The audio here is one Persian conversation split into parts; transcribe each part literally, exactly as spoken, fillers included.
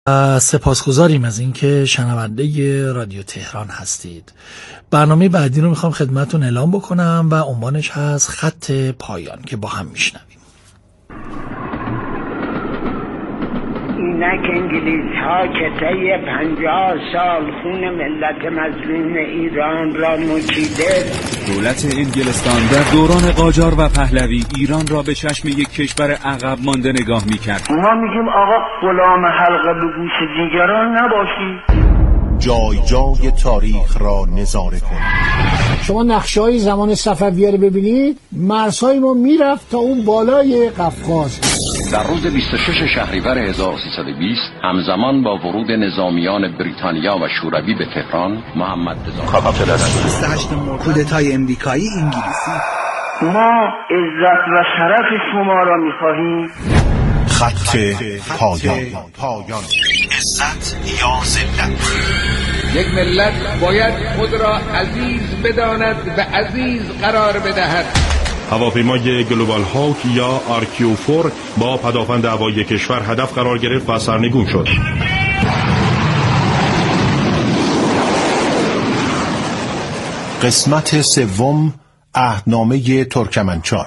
سپاسگزاریم از اینکه شنونده رادیو تهران هستید. برنامه بعدی رو میخوام خدمتتون اعلام بکنم و عنوانش هست خط پایان که با هم میشنویم. اینک انگلیس ها که طی پنجاه سال خون ملت مظلوم ایران را نوشیده، دولت انگلستان در دوران قاجار و پهلوی ایران را به چشم یک کشور عقب مانده نگاه میکرد. ما میگیم آقا غلام حلقه به گوش دیگران نباشی. جای جای تاریخ را نظاره کنید. شما نقشه‌های زمان صفویه رو ببینید، مرزهای ما میرفت تا اون بالای قفقاز. در روز بیست و شش شهریور هزار و سیصد و بیست همزمان با ورود نظامیان بریتانیا و شوروی به تهران، محمد رضا بیست و هشتم کودتای امریکایی انگلیسی. ما عزت و شرف شما را می‌خواهیم. خط پایان. پایان. عزت یا ذلت. یک ملت باید خود را عزیز بداند و عزیز قرار بدهد. هواپیمای گلوبال هاوک یا آر کیو فور با پدافند هوایی کشور هدف قرار گرفت و سرنگون شد. قسمت سوم، عهدنامه ترکمنچای.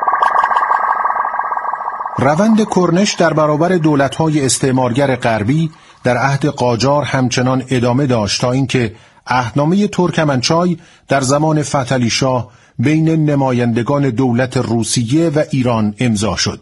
روند کرنش در برابر دولت‌های استعمارگر غربی در عهد قاجار همچنان ادامه داشت تا اینکه عهدنامه ترکمنچای در زمان فتحعلی شاه بین نمایندگان دولت روسیه و ایران امضا شد.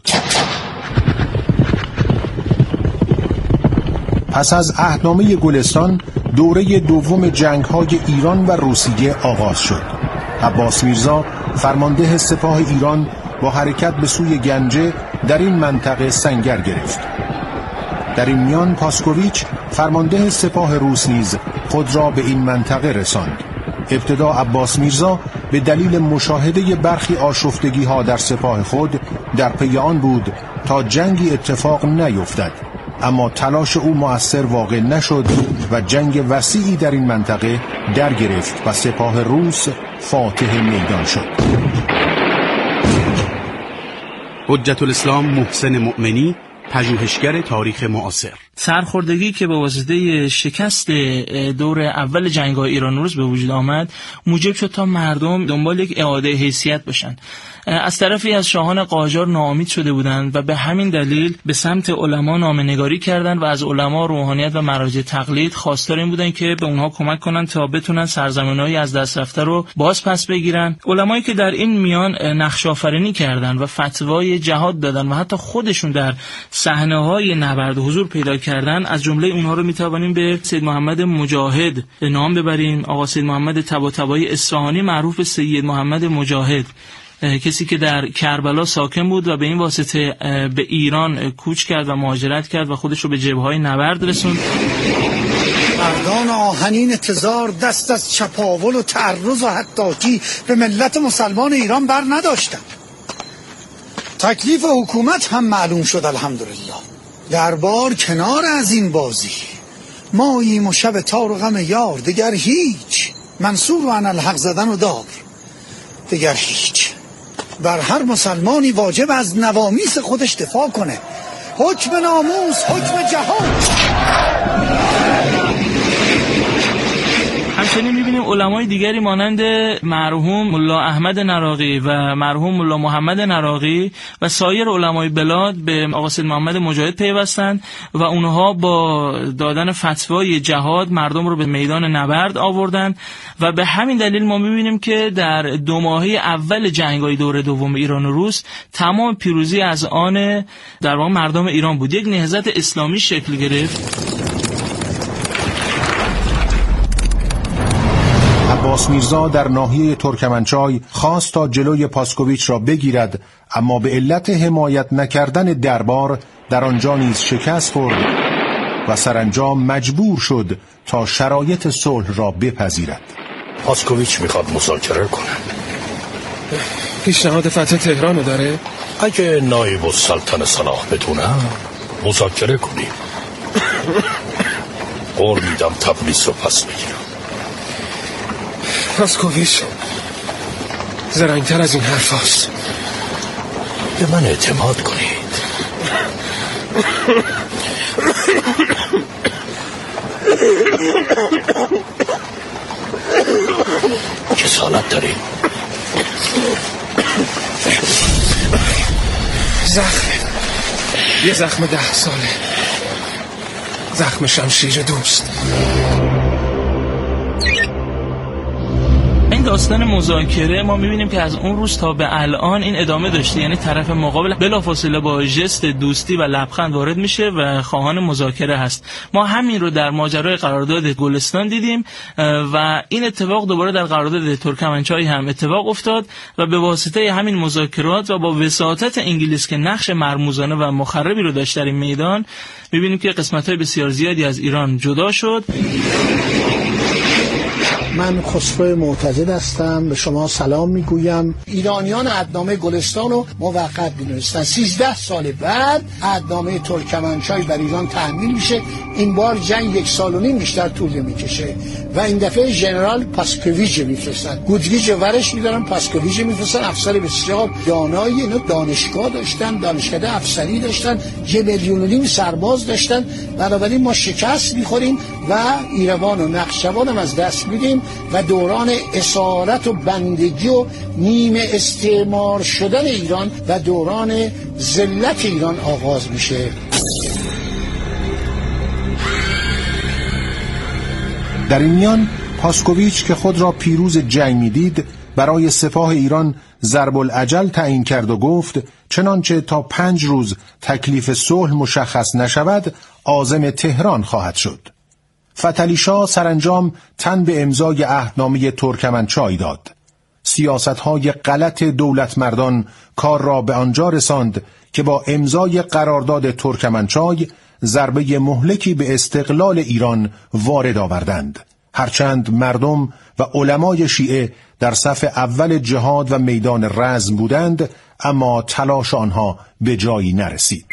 پس از عهدنامه گلستان دوره دوم جنگ‌های ایران و روسیه آغاز شد. عباس میرزا فرمانده سپاه ایران با حرکت به سوی گنجه در این منطقه سنگر گرفت. در این میان پاسکوویچ فرمانده سپاه روس نیز خود را به این منطقه رساند. ابتدا عباس میرزا به دلیل مشاهده برخی آشفتگی ها در سپاه خود در پی آن بود تا جنگی اتفاق نیفتد، اما تلاش او مؤثر واقع نشد و جنگ وسیعی در این منطقه در گرفت و سپاه روس فاتح میدان شد. حجت الاسلام محسن مؤمنی، پژوهشگر تاریخ معاصر. سرخوردگی که به واسطه شکست دور اول جنگ‌های ایران و روس به وجود آمد موجب شد تا مردم دنبال یک اعاده حیثیت باشن. از طرفی از شاهان قاجار ناامید شده بودند و به همین دلیل به سمت علما نامه‌نگاری کردند و از علما، روحانیت و مراجع تقلید خواستار این بودند که به اونها کمک کنند تا بتونن سرزمین‌های از دست رفته رو باز پس بگیرن. علمایی که در این میان نقش آفرینی کردند و فتوای جهاد دادن و حتی خودشون در صحنه‌های نبرد حضور پیدا کردن، از جمله اونها رو میتوانیم به سید محمد مجاهد نام ببریم. آقا سید محمد طباطبایی اصفهانی معروف به سید محمد مجاهد، کسی که در کربلا ساکن بود و به این واسطه به ایران کوچ کرد و مهاجرت کرد و خودش رو به جبهه‌های نبرد رسوند. مردان آهنین تزار دست از چپاول و تعرض و حطاکی به ملت مسلمان ایران بر نداشتند. تکلیف حکومت هم معلوم شد الحمدلله. دربار کنار از این بازی، ماییم و شب تار و غم یار، دگر هیچ. منصور و انالحق زدن و دار، دگر هیچ. بر هر مسلمانی واجب از نوامیس خودش دفاع کنه. حکم ناموس، حکم جهاد. همچنین می‌بینیم علمای دیگری مانند مرحوم ملا احمد نراقی و مرحوم ملا محمد نراقی و سایر علمای بلاد به آقا سید محمد مجاهد پیوستند و اونها با دادن فتوای جهاد مردم رو به میدان نبرد آوردند و به همین دلیل ما می‌بینیم که در دو ماهه اول جنگ‌های دوره دوم ایران و روس تمام پیروزی از آن در واقع مردم ایران بود. یک نهضت اسلامی شکل گرفت. عباس میرزا در ناحیه ترکمنچای خواست تا جلوی پاسکوویچ را بگیرد، اما به علت حمایت نکردن دربار در آنجا نیز شکست خورد و سرانجام مجبور شد تا شرایط صلح را بپذیرد. پاسکوویچ میخواد مذاکره کنه. پیشنهاد فتح تهرانو داره؟ اگه نایب السلطنه صلاح بدونم مذاکره کنیم. قول میدم تبریز رو پس بگیرم. پاسکوویچ زرنگتر از این حرف هاست. به من اعتماد کنید. کسالت داری؟ زخم یه زخم ده ساله، زخم شمشیر دوست. این داستان مذاکره ما میبینیم که از اون روز تا به الان این ادامه داشته، یعنی طرف مقابل بلافاصله با ژست دوستی و لبخند وارد میشه و خواهان مذاکره هست. ما همین رو در ماجرای قرارداد گلستان دیدیم و این اتفاق دوباره در قرارداد ترکمنچای هم اتفاق افتاد و به واسطه همین مذاکرات و با وساطت انگلیس که نقش مرموزانه و مخربی رو داشت در این میدان، میبینیم که قسمت‌های بسیار زیادی از ایران جدا شد. من خسرو معتضد هستم، به شما سلام میگویم. ایرانیان عهدنامه گلستان رو موقت می‌دونستن. سیزده سال بعد عهدنامه ترکمنچای بر ایران تحمیل میشه. این بار جنگ یک سال و نیم بیشتر طول میکشه و این دفعه ژنرال پاسکویچ میفرستن، گودریچ ورش میدارن، پاسکویچ میفرستن. افسر بسیار دانایی، اینا دانشگاه داشتن، دانشکده افسری داشتن، یه میلیون و نیم سرباز داشتن. بنابراین ما شکست میخوریم و ایروان و نخشوان هم از دست میدیم و دوران اسارت و بندگی و نیمه استعمار شدن ایران و دوران ذلت ایران آغاز میشه. در این میان پاسکویچ که خود را پیروز جنگ میدید، برای سپاه ایران ضرب الاجل تعیین کرد و گفت چنانچه تا پنج روز تکلیف صلح مشخص نشود عازم تهران خواهد شد. فتحعلی شاه سرانجام تن به امضای عهدنامه ترکمنچای داد. سیاست‌های غلط دولت مردان کار را به آنجا رساند که با امضای قرارداد ترکمنچای ضربه مهلکی به استقلال ایران وارد آوردند. هرچند مردم و علمای شیعه در صف اول جهاد و میدان رزم بودند، اما تلاش آنها به جایی نرسید.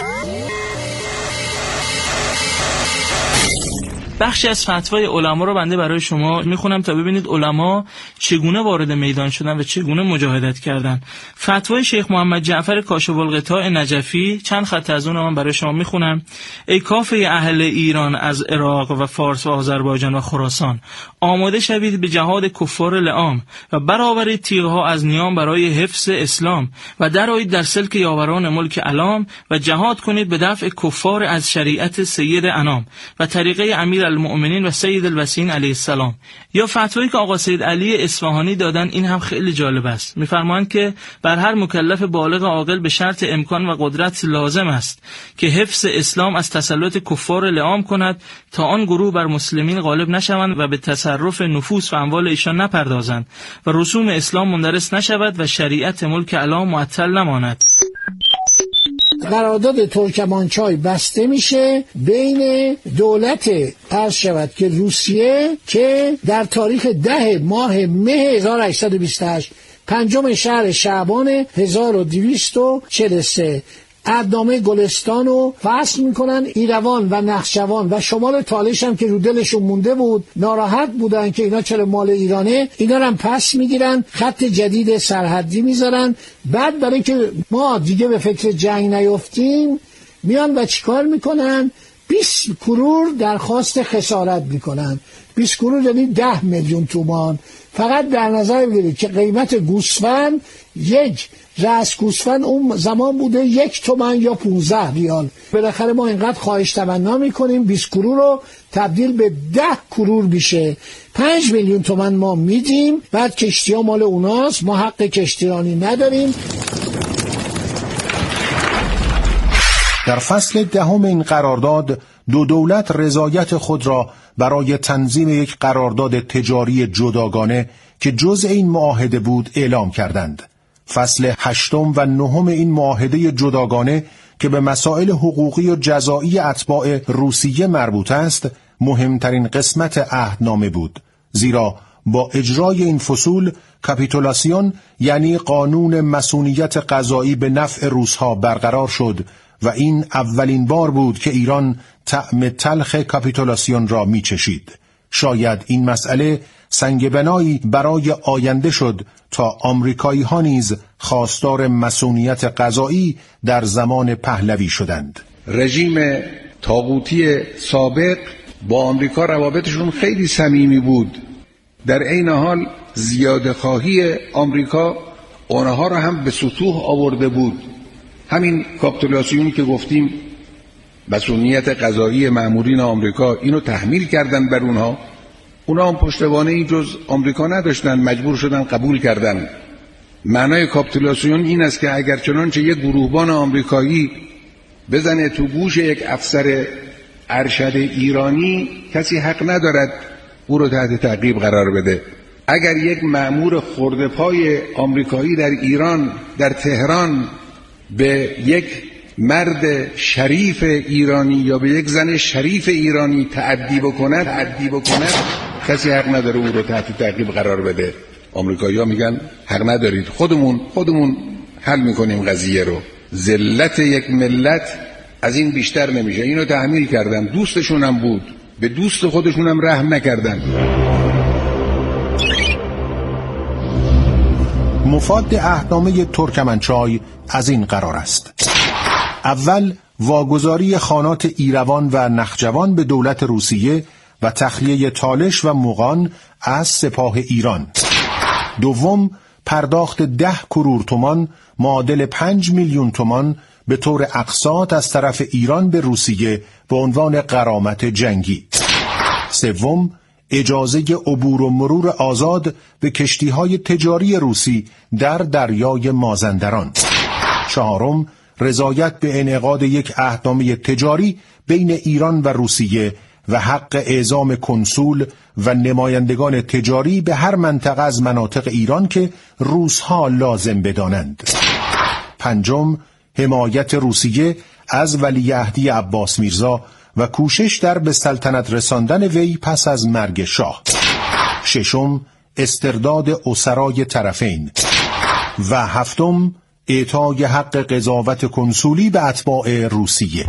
بخشی از فتوای علما رو بنده برای شما میخونم تا ببینید علما چگونه وارد میدان شدن و چگونه مجاهدت کردن. فتوای شیخ محمد جعفر کاشف الغطاء نجفی، چند خط از اون رو من برای شما میخونم. ای کافه اهل ایران از عراق و فارس و آذربایجان و خراسان، آماده شوید به جهاد کفار لعام و برآورید تیغها از نیام برای حفظ اسلام و درآیید در سلک یاوران ملک علام و جهاد کنید به دفع کفار از شریعت سید انام و طریقه امیر المؤمنین و سید الوصیین علیه السلام. یا فتوایی که آقا سید علی اصفهانی دادن، این هم خیلی جالب است. میفرمایند که بر هر مکلف بالغ عاقل به شرط امکان و قدرت لازم است که حفظ اسلام از تسلط کفار لعام کند تا آن گروه بر مسلمین غالب نشوند و به تصرف نفوس و اموال ایشان نپردازند و رسوم اسلام مندرس نشود و شریعت ملک علام معطل نماند. قرارداد ترکمنچای بسته میشه بین دولت عرض شود که روسیه که در تاریخ ده ماه مه هزار و هشتصد و بیست و هشت پنجم شهر شعبان هزار و دویست و چهل و سه عهدنامه گلستان رو فصل میکنن. ایروان و نخشوان و شمال تالش هم که رو دلشون مونده بود، ناراحت بودن که اینا چرا مال ایرانه، اینا هم پس میگیرن، خط جدید سرحدی میذارن. بعد برای که ما دیگه به فکر جنگ نیفتیم، میان و چیکار میکنن؟ بیست کرور درخواست خسارت میکنن. بیست کرور یعنی ده میلیون تومان. فقط در نظر بگیرید که قیمت گوسفند، یک رأس گوسفند اون زمان بوده یک تومن یا پونزده ریال. بالاخره ما اینقدر خواهش تمنا میکنیم، بیست کرور رو تبدیل به ده کرور میشه، پنج میلیون تومن ما میدیم. بعد کشتی ها مال اوناست، ما حق کشتیرانی نداریم. در فصل دهم این قرارداد دو دولت رضایت خود را برای تنظیم یک قرارداد تجاری جداگانه که جزء این معاهده بود اعلام کردند. فصل هشتم و نهم این معاهده جداگانه که به مسائل حقوقی و جزایی اتباع روسیه مربوط است، مهمترین قسمت عهدنامه بود، زیرا با اجرای این فصول کاپیتولاسیون یعنی قانون مسئولیت قضایی به نفع روس‌ها برقرار شد و این اولین بار بود که ایران طعم تلخ کاپیتولاسیون را می چشید. شاید این مسئله سنگ بنایی برای آینده شد تا آمریکایی ها نیز خواستار مسئولیت قضایی در زمان پهلوی شدند. رژیم طاغوتی سابق با آمریکا روابطشون خیلی صمیمی بود. در عین حال زیاده خواهی آمریکا اونها را هم به سطوح آورده بود. همین کاپیتولاسیونی که گفتیم مسئولیت قضایی مأمورین آمریکا اینو تحمیل کردن بر اونها، اونها هم پشتوانه‌ای جز آمریکا نداشتن، مجبور شدن قبول کردن. معنای کاپیتولاسیون این است که اگر چنانچه یک گروهبان آمریکایی بزنه تو گوش یک افسر ارشد ایرانی، کسی حق ندارد او رو تحت تعقیب قرار بده. اگر یک مأمور خرده پای آمریکایی در ایران، در تهران، به یک مرد شریف ایرانی یا به یک زن شریف ایرانی تعدی بکند تعدی بکند کسی حق نداره او رو تحت تعقیب قرار بده. آمریکایی‌ها میگن حق ندارید، خودمون خودمون حل میکنیم قضیه رو. ذلت یک ملت از این بیشتر نمیشه. اینو تحمیل کردن، دوستشون هم بود، به دوست خودشون هم رحم نکردن. مفاد عهدنامه ترکمنچای از این قرار است: اول، واگذاری خانات ایروان و نخجوان به دولت روسیه و تخلیه تالش و مغان از سپاه ایران. دوم، پرداخت ده کرور تومان معادل پنج میلیون تومان به طور اقساط از طرف ایران به روسیه به عنوان غرامت جنگی. سوم، اجازه عبور و مرور آزاد به کشتی‌های تجاری روسی در دریای مازندران. چهارم، رضایت به انعقاد یک عهدنامه تجاری بین ایران و روسیه و حق اعزام کنسول و نمایندگان تجاری به هر منطقه از مناطق ایران که روس‌ها لازم بدانند. پنجم، حمایت روسیه از ولیعهدی عباس میرزا و کوشش در به سلطنت رساندن وی پس از مرگ شاه. ششم، استرداد اسرای طرفین. و هفتم، اعطای حق قضاوت کنسولی به اتباع روسیه.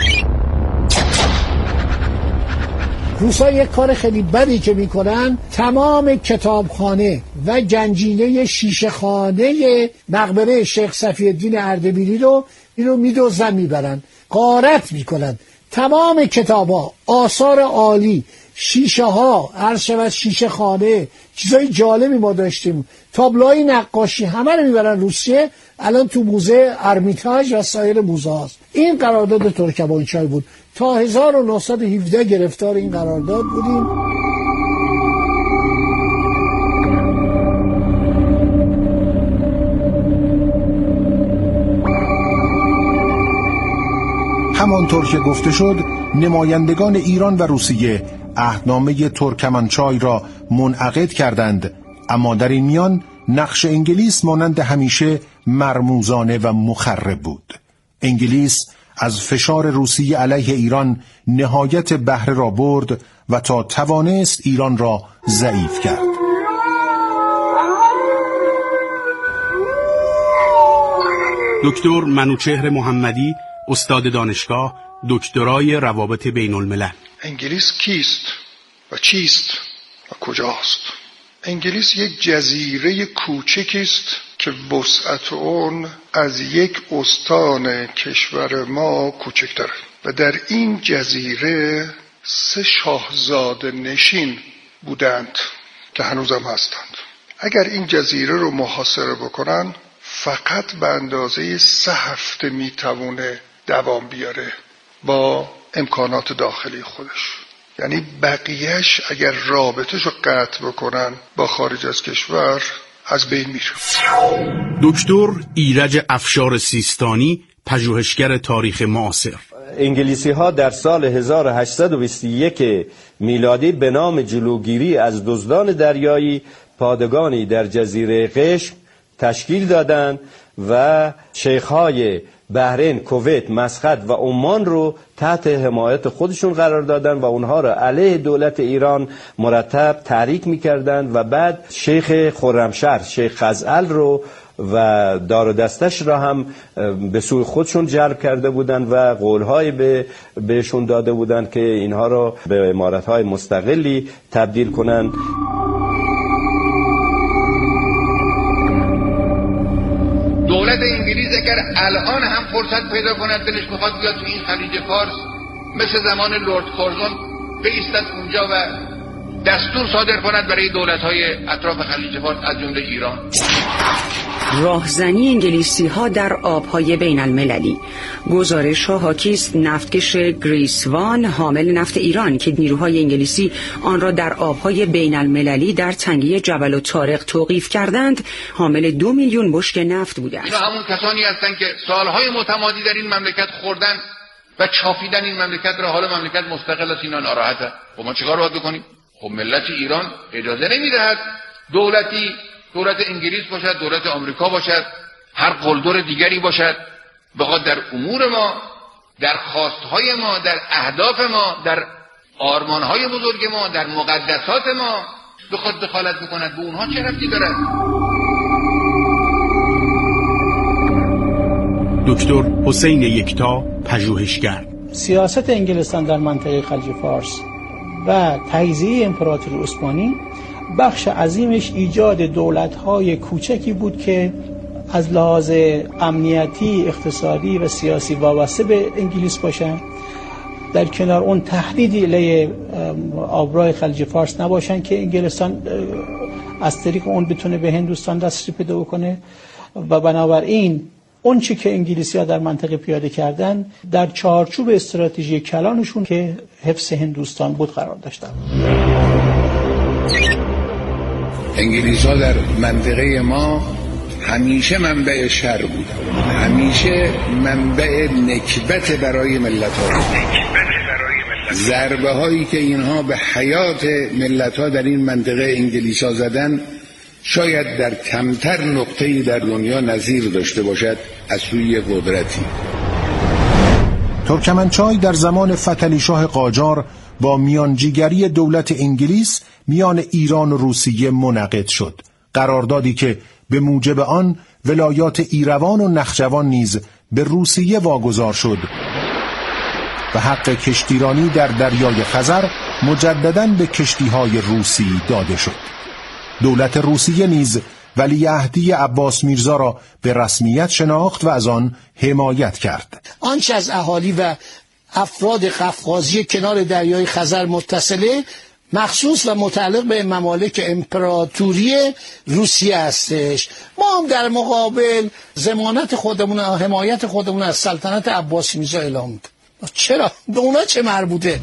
روسا یک کار خیلی بدی که میکنن، تمام کتابخانه و گنجینه شیشه خانه مقبره شیخ صفی الدین اردبیلی رو اینو میدوزن میبرن، غارت میکنن. تمام کتابا، آثار عالی، شیشه ها، عرض شود شیشه خانه، چیزای جالبی ما داشتیم، تابلوهای نقاشی، همه رو میبرن روسیه. الان تو موزه ارمیتاژ و سایر موزه هاست. این قرارداد ترکمنچای بود. تا هزار و نهصد و هفده گرفتار این قرارداد بودیم. همانطور که گفته شد، نمایندگان ایران و روسیه عهدنامه ترکمنچای را منعقد کردند، اما در این میان نقش انگلیس مانند همیشه مرموزانه و مخرب بود. انگلیس از فشار روسیه علیه ایران نهایت بهره را برد و تا توانست ایران را ضعیف کرد. دکتر منوچهر محمدی، استاد دانشگاه، دکترای روابط بین الملل. انگلیس کیست و چیست و کجاست؟ انگلیس یک جزیره کوچکی است که وسعت اون از یک استان کشور ما کوچکتره و در این جزیره سه شاهزاده نشین بودند که هنوزم هستند. اگر این جزیره رو محاصره بکنن، فقط به اندازه سه هفته میتونه دوام بیاره با امکانات داخلی خودش. یعنی بقیهش اگر رابطش رو قطع بکنن با خارج از کشور از بین میره. دکتر ایرج افشار سیستانی، پژوهشگر تاریخ معاصر. انگلیسی ها در سال هزار و هشتصد و بیست و یک میلادی به نام جلوگیری از دزدان دریایی پادگانی در جزیره قشم تشکیل دادند و شیخ‌های بحرین، کویت، مسقط و عمان رو تحت حمایت خودشون قرار دادن و اونها رو علیه دولت ایران مرتب تحریک میکردن و بعد شیخ خرمشهر، شیخ خزعل رو و دار و دستش را هم به سوی خودشون جلب کرده بودن و قولهای به بهشون داده بودن که اینها رو به امارت‌های مستقلی تبدیل کنن. دولت انگلیس اگر الان هم فرصت پیدا کند دلش میخواد بیاد تو این خلیج فارس مثل زمان لورد کورزون بایستد اونجا و دستور صادر کند برای دولت‌های اطراف خلیج فارس از جمله ایران. راهزنی انگلیسی ها در آبهای بین المللی. گزارش ها حاکی است نفتکش گریسوان حامل نفت ایران که نیروهای انگلیسی آن را در آبهای بین المللی در تنگه جبل الطارق توقیف کردند حامل دو میلیون بشک نفت بوده است. اینا همون کسانی هستند که سالهای متمادی در این مملکت خوردن و چاپیدن این مملکت را. حالا مملکت مستقل است، اینا ناراحته. خب ما چیکار باید بکنیم؟ خب ملت ایران اجازه نمیدهد دولتی دولت انگلیس باشد، دولت آمریکا باشد، هر قلدر دیگری باشد بخواد در امور ما، در خواستهای ما، در اهداف ما، در آرمانهای بزرگ ما، در مقدسات ما بخواد دخالت بکند. به اونها چه ربطی دارد؟ دکتر حسین یکتا، پژوهشگر. سیاست انگلستان در منطقه خلیج فارس و تجزیه امپراتوری عثمانی بخش عظیمش ایجاد دولت‌های کوچکی بود که از لحاظ امنیتی، اقتصادی و سیاسی وابسته به انگلیس باشن، در کنار اون تهدیدی علیه آبراه خلیج فارس نباشن که انگلستان از طریق اون بتونه به هندوستان دسترسی پیدا کنه. و بنابراین اون چی که انگلیسی‌ها در منطقه پیاده کردن در چارچوب استراتژی کلانشون که حفظ هندوستان بود قرار داشتن. انگلیس‌ها در منطقه ما همیشه منبع شر بودن، همیشه منبع نکبت برای ملت‌ها. ضربه هایی که اینها به حیات ملت‌ها در این منطقه انگلیس‌ها زدن شاید در کمتر نقطه‌ای در دنیا نظیر داشته باشد از سوی قدرتی. ترکمنچای در زمان فتحعلی شاه قاجار با میانجیگری دولت انگلیس میان ایران و روسیه منعقد شد. قراردادی که به موجب آن ولایات ایروان و نخجوان نیز به روسیه واگذار شد و حق کشتیرانی در دریای خزر مجدداً به کشتی‌های روسی داده شد. دولت روسیه نیز ولیعهدی عباس میرزا را به رسمیت شناخت و از آن حمایت کرد. آنچه از اهالی و افراد قفقازی کنار دریای خزر متصله مخصوص و متعلق به ممالک امپراتوری روسیه هستش. ما هم در مقابل ضمانت خودمون و حمایت خودمون از سلطنت عباس میرزا اعلام میکنیم. چرا؟ به اونا چه مربوطه؟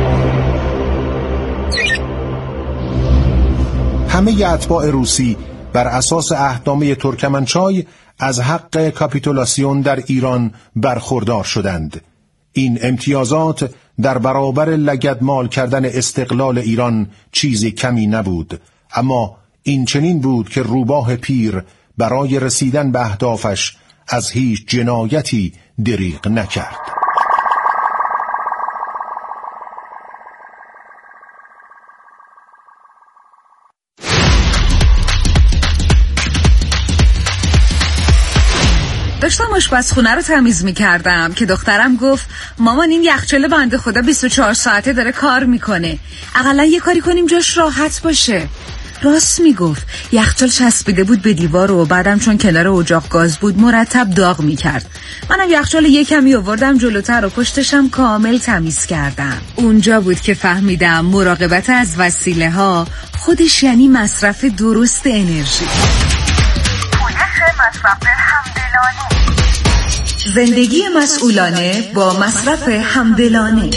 همه اتباع روسی بر اساس عهدنامه ترکمنچای از حق کاپیتولاسیون در ایران برخوردار شدند. این امتیازات در برابر لگدمال کردن استقلال ایران چیزی کمی نبود، اما این چنین بود که روباه پیر برای رسیدن به اهدافش از هیچ جنایتی دریغ نکرد. داشتم آشپزخونه رو تمیز می‌کردم که دخترم گفت مامان این یخچال بنده خدا بیست و چهار ساعته داره کار میکنه، اقلا یه کاری کنیم جاش راحت باشه. راست میگفت. یخچال چسبیده بود به دیوار و بعدم چون کنار اجاق گاز بود مرتب داغ میکرد. منم یخچال یه کمی آوردم جلوتر و پشتشم کامل تمیز کردم. اونجا بود که فهمیدم مراقبت از وسیله ها خودش یعنی مصرف درست انرژی. مصرف همدلانه. زندگی مسئولانه با مصرف همدلانه.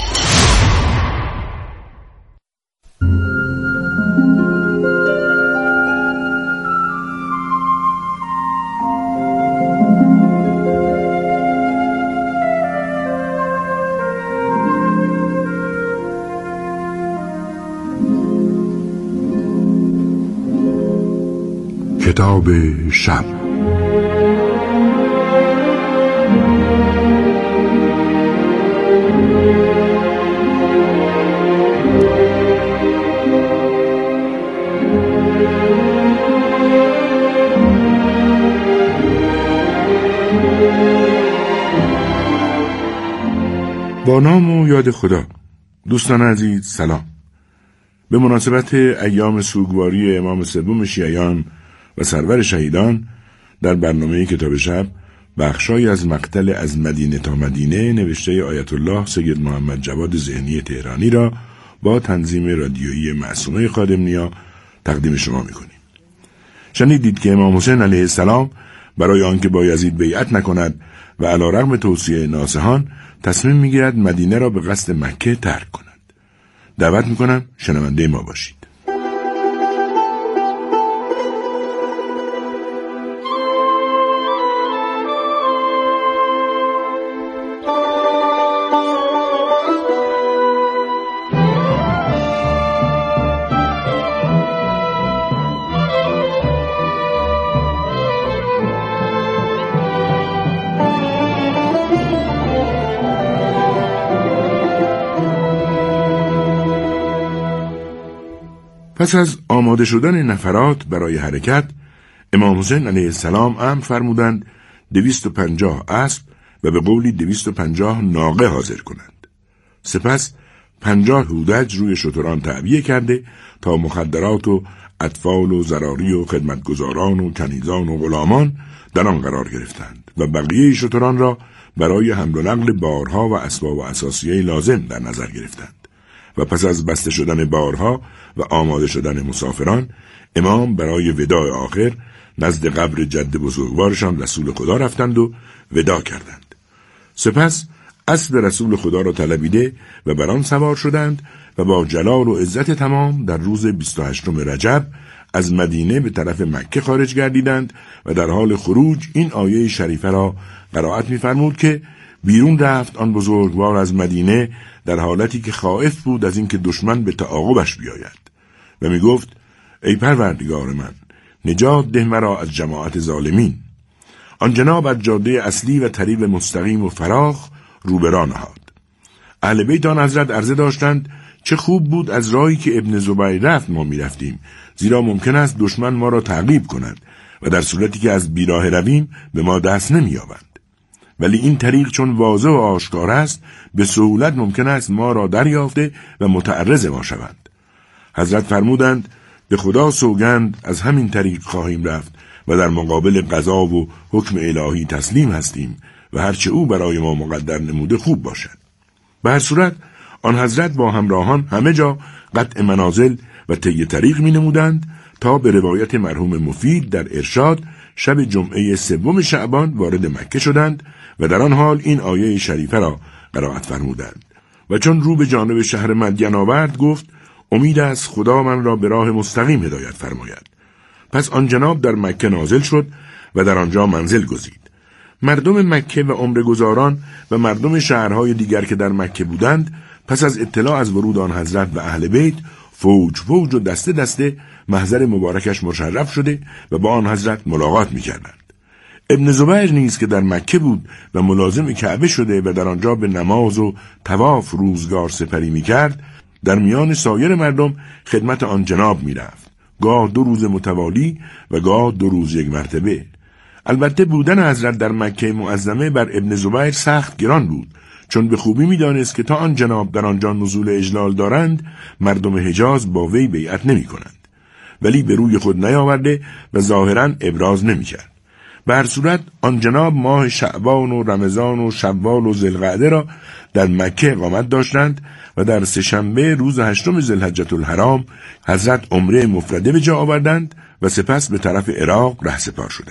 کتاب شب. با نام و یاد خدا. دوستان عزیز سلام. به مناسبت ایام سوگواری امام سوم شیعیان و سرور شهیدان در برنامه کتاب شب بخشای از مقتل از مدینه تا مدینه نوشته آیت الله سید محمد جواد ذهنی تهرانی را با تنظیم رادیویی معصومه خادم‌نیا تقدیم شما می‌کنیم. شنیدید که امام حسین علیه السلام برای آنکه با یزید بیعت نکند و علیرغم توصیه ناصحان تصمیم می‌گیرد مدینه را به قصد مکه ترک کند. دعوت می‌کنم شنونده ما باشید. پس از آماده شدن نفرات برای حرکت، امام حسین علیه السلام امر فرمودند دویست و پنجاه اسب و به قولی دویست و پنجاه ناقه حاضر کنند. سپس پنجاه هودج روی شتران تعبیه کرده تا مخدرات و اطفال و زراری و خدمتگزاران و کنیزان و غلامان در آن قرار گرفتند و بقیه شتران را برای حمل و نقل بارها و اسباب و اساسیه لازم در نظر گرفتند. و پس از بسته شدن بارها و آماده شدن مسافران، امام برای وداع آخر نزد قبر جد بزرگوارشان رسول خدا رفتند و ودا کردند. سپس اسب رسول خدا را طلبیده و بر آن سوار شدند و با جلال و عزت تمام در روز بیست و هشتم رجب از مدینه به طرف مکه خارج گردیدند و در حال خروج این آیه شریفه را قرائت می‌فرمود که بیرون رفت آن بزرگوار از مدینه در حالتی که خائف بود از اینکه دشمن به تعاقبش بیاید و می گفت ای پروردگار من، نجات ده مرا از جماعت ظالمین. آن جناب از جاده اصلی و طریق مستقیم و فراخ روبرا نهاد. اهل بیت آن حضرت عرضه داشتند چه خوب بود از راهی که ابن زبیر رفت ما می رفتیم، زیرا ممکن است دشمن ما را تعقیب کند و در صورتی که از بیراه رویم به ما دست نمی یابند. ولی این طریق چون واضح و آشکار است به سهولت ممکن است ما را دریافته و متعرض ما شوند. حضرت فرمودند به خدا سوگند از همین طریق خواهیم رفت و در مقابل قضا و حکم الهی تسلیم هستیم و هرچه او برای ما مقدر نموده خوب باشد. به هر صورت آن حضرت با همراهان همه جا قطع منازل و طی طریق می نمودند تا به روایت مرحوم مفید در ارشاد شب جمعه سوم شعبان وارد مکه شدند و در آن حال این آیه شریفه را قرائت فرمودند و چون رو به جانب شهر مدین آورد گفت امید است خدا من را به راه مستقیم هدایت فرماید. پس آن جناب در مکه نازل شد و در آنجا منزل گزید. مردم مکه و عمره‌گزاران و مردم شهرهای دیگر که در مکه بودند پس از اطلاع از ورود آن حضرت و اهل بیت فوج فوج و دسته دسته محضر مبارکش مشرف شده و با آن حضرت ملاقات می‌کردند. ابن زبیر نیز که در مکه بود و ملازم کعبه شده و در آنجا به نماز و طواف روزگار سپری می‌کرد، در میان سایر مردم خدمت آن جناب می‌رفت، گاه دو روز متوالی و گاه دو روز یک مرتبه. البته بودن حضرت در مکه معظمه بر ابن زبیر سخت گران بود، چون به خوبی می‌دانست که تا آن جناب در آنجا نزول اجلال دارند مردم حجاز با وی بیعت نمی‌کنند، ولی به روی خود نیاورده و ظاهراً ابراز نمی‌کرد. به هر صورت آن جناب ماه شعبان و رمضان و شوال و ذوالقعده را در مکه اقامت داشتند و در سه‌شنبه روز هشتم ذوالحجة الحرام حضرت عمره مفرده به جا آوردند و سپس به طرف عراق رهسپار شدند.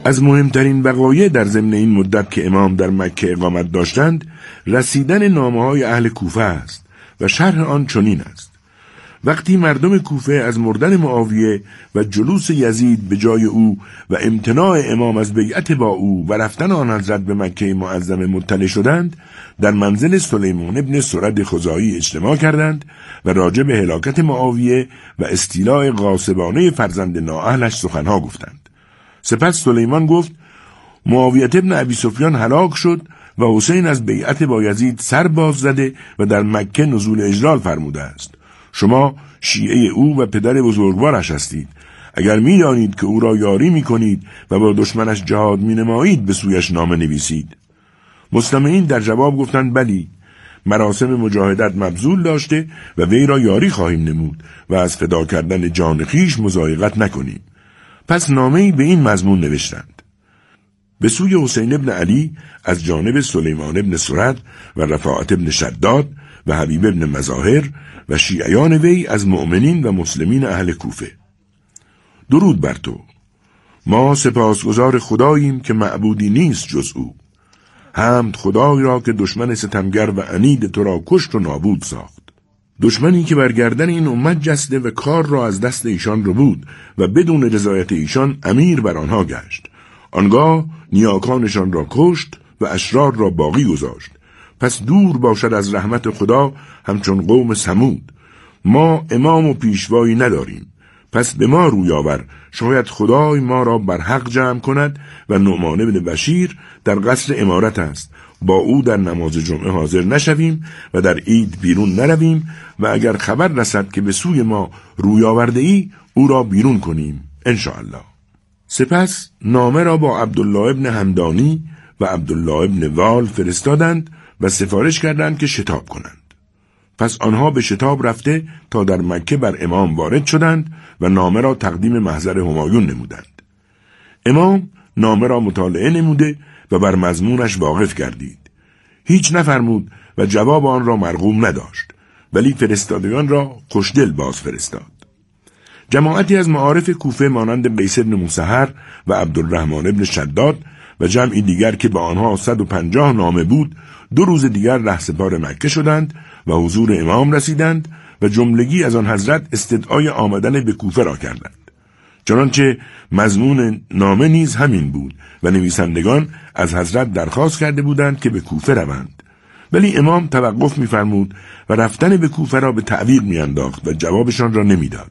از مهمترین وقایع در ضمن این مدت که امام در مکه اقامت داشتند رسیدن نامه‌های اهل کوفه است و شرح آن چنین است: وقتی مردم کوفه از مردن معاویه و جلوس یزید به جای او و امتناع امام از بیعت با او و رفتن آن حضرت به مکه معظمه مطلع شدند، در منزل سلیمان ابن سرد خزاعی اجتماع کردند و راجع به هلاکت معاویه و استیلاء غاصبانه فرزند نااهلش سخنها گفتند. سپس سلیمان گفت: معاویه ابن ابی سفیان هلاک شد و حسین از بیعت با یزید سر باز زده و در مکه نزول اجلال فرموده است. شما شیعه او و پدر بزرگوارش هستید. اگر می دانید که او را یاری می کنید و با دشمنش جهاد می نمایید به سویش نامه نویسید. مستمعین در جواب گفتند: بلی، مراسم مجاهدت مبذول داشته و وی را یاری خواهیم نمود و از فدا کردن جان خویش مضایقت نکنیم. پس نامه‌ای به این مضمون نوشتند: به سوی حسین ابن علی از جانب سلیمان ابن سرد و رفاعت ابن شداد و حبیب ابن مظاهر و شیعیان وی از مؤمنین و مسلمین اهل کوفه. درود بر تو. ما سپاسگزار خداییم که معبودی نیست جز او. حمد خدای را که دشمن ستمگر و عنید تو را کشت و نابود ساخت. دشمنی که بر گردن این امت جسته و کار را از دست ایشان رو بود و بدون رضایت ایشان امیر بر آنها گشت. آنگاه نیاکانشان را کشت و اشرار را باقی گذاشت. پس دور باشد از رحمت خدا همچون قوم ثمود. ما امام و پیشوایی نداریم. پس به ما روی آور، شاید خدای ما را بر حق جمع کند. و نعمان بن بشیر در قصر امارت است. با او در نماز جمعه حاضر نشویم و در عید بیرون نرویم و اگر خبر رسد که به سوی ما روی آورده ای او را بیرون کنیم انشاءالله. سپس نامه را با عبدالله ابن همدانی و عبدالله ابن وال فرستادند و سفارش کردند که شتاب کنند. پس آنها به شتاب رفته تا در مکه بر امام وارد شدند و نامه را تقدیم محضر همایون نمودند. امام نامه را مطالعه نموده و بر مضمونش واقف گردید. هیچ نفرمود و جواب آن را مرغوم نداشت، ولی فرستادگان را خوشدل باز فرستاد. جماعتی از معارف کوفه مانند قیس بن مسهر و عبدالرحمن بن شداد و جمعی دیگر که با آنها صد و پنجاه نامه بود، دو روز دیگر رهسپار مکه شدند و حضور امام رسیدند و جملگی از آن حضرت استدعای آمدن به کوفه را کردند. چنانچه مضمون نامه نیز همین بود و نویسندگان از حضرت درخواست کرده بودند که به کوفه روند، ولی امام توقف می‌فرمود و رفتن به کوفه را به تعویق می‌انداخت و جوابشان را نمی‌داد.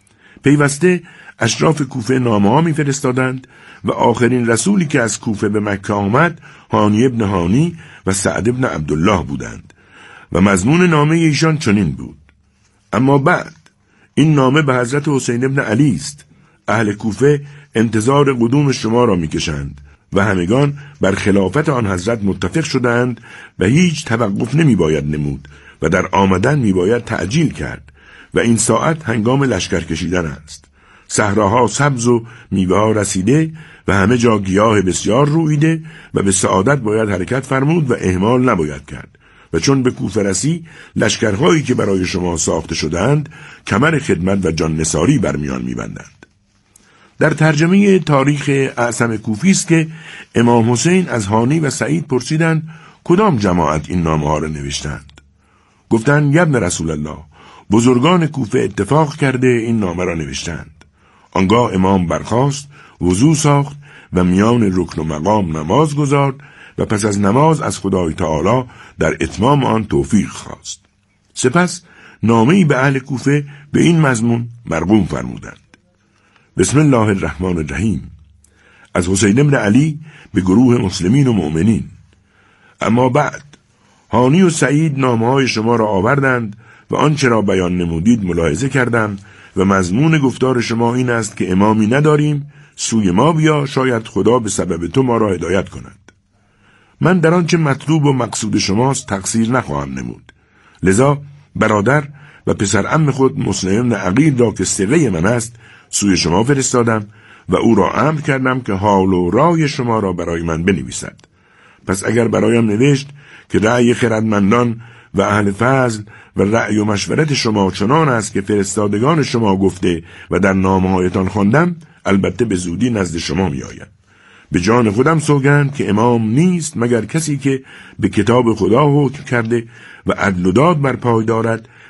پیوسته اشراف کوفه نامه‌ها می‌فرستادند و آخرین رسولی که از کوفه به مکه آمد هانی ابن هانی و سعد ابن عبدالله بودند و مضمون نامه ایشان چنین بود: اما بعد این نامه به حضرت حسین ابن علی است. اهل کوفه انتظار قدوم شما را می‌کشند و همگان بر خلافت آن حضرت متفق شدند و هیچ توقف نمی باید نمود و در آمدن می باید تعجیل کرد و این ساعت هنگام لشکر کشیدن است. صحراها سبز و میوه‌ها رسیده و همه جا گیاه بسیار رویده و به سعادت باید حرکت فرمود و اهمال نباید کرد و چون به کوفه رسی لشکرهایی که برای شما ساخته شدند کمر خدمت و جان نثاری بر میان می‌بندند. در ترجمه تاریخ اعصم کوفی است که امام حسین از هانی و سعید پرسیدند کدام جماعت این نامه ها را نوشتند. گفتند ابن رسول الله، بزرگان کوفه اتفاق کرده این نامه را نوشتند. آنگاه امام برخاست، وضو ساخت و میان رکن و مقام نماز گزارد و پس از نماز از خدای تعالی در اتمام آن توفیق خواست. سپس نامه‌ای به اهل کوفه به این مضمون مرقوم فرمودند: بسم الله الرحمن الرحیم. از حسین ابن علی به گروه مسلمین و مؤمنین. اما بعد هانی و سعید نامه‌های شما را آوردند و آنچه را بیان نمودید ملاحظه کردم و مضمون گفتار شما این است که امامی نداریم، سوی ما بیا، شاید خدا به سبب تو ما را هدایت کند. من در آنچه مطلوب و مقصود شماست تقصیر نخواهم نمود. لذا برادر و پسر عم خود مسلم بن عقیل را که ثقه من است سوی شما فرستادم و او را امر کردم که حال و رای شما را برای من بنویسد. پس اگر برایم نوشت که رأی خردمندان و اهل فضل و رأی و مشورت شما چنان است که فرستادگان شما گفته و در نامه‌هایتان خواندم، البته به زودی نزد شما می آید. به جان خودم سوگند که امام نیست مگر کسی که به کتاب خدا حکم کرده و عدل و داد بر پای دارد